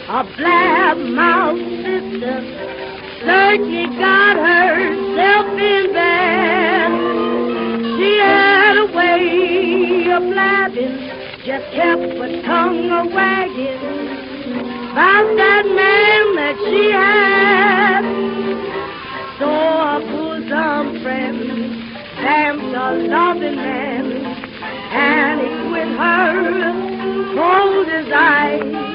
A blab-mouthed sister certainly got herself in bed. She had a way of blabbing, just kept her tongue a-wagging about that man that she had. So a bosom friend, Sam's a loving man, and he with her cold as ice.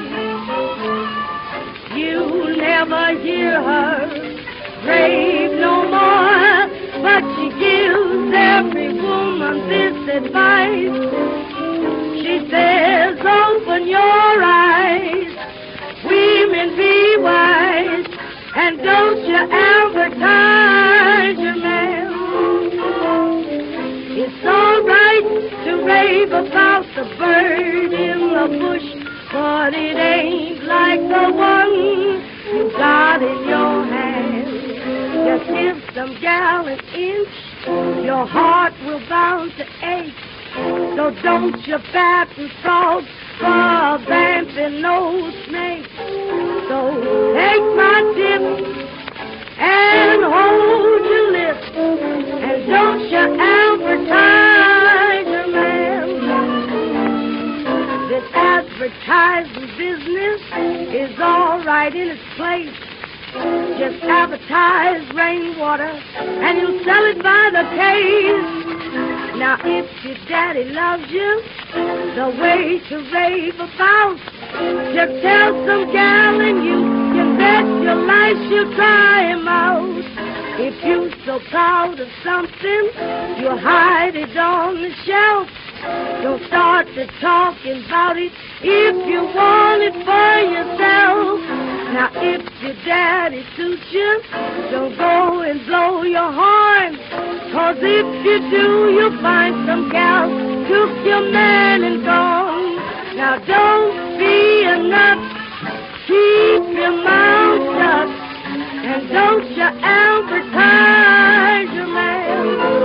You never hear her rave no more, but she gives every woman this advice. She says, open your eyes, women be wise, and don't you advertise your man. It's all right to rave about the bird in the bush, but it ain't like the one you got in your hand. Just give some gal an inch, your heart will bound to ache. So don't you bat and frog for a vamping old snake. So take my tip and hold your lips, and don't you advertise your man. This advertising business is all right in its place. Just advertise rainwater and you'll sell it by the case. Now if your daddy loves you, the way to rave about, just tell some gal and you can bet your life she'll try him out. If you're so proud of something, you hide it on the shelf. Don't start to talking about it if you want it for yourself. Now if your daddy suits you, don't go and blow your horn, 'cause if you do, you'll find some gal took your man and gone. Now don't be a nut, keep your mouth shut, and don't you advertise your man.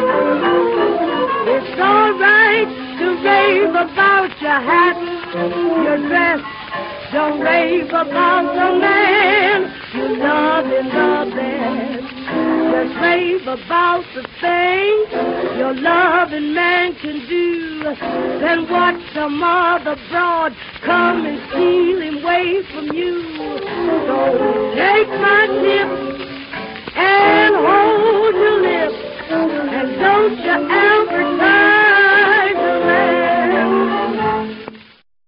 It's all right to rave about your hat, your dress. Don't rave about the man you love in the bed. Just rave about the things your loving man can do. Then watch some other broad come and steal him away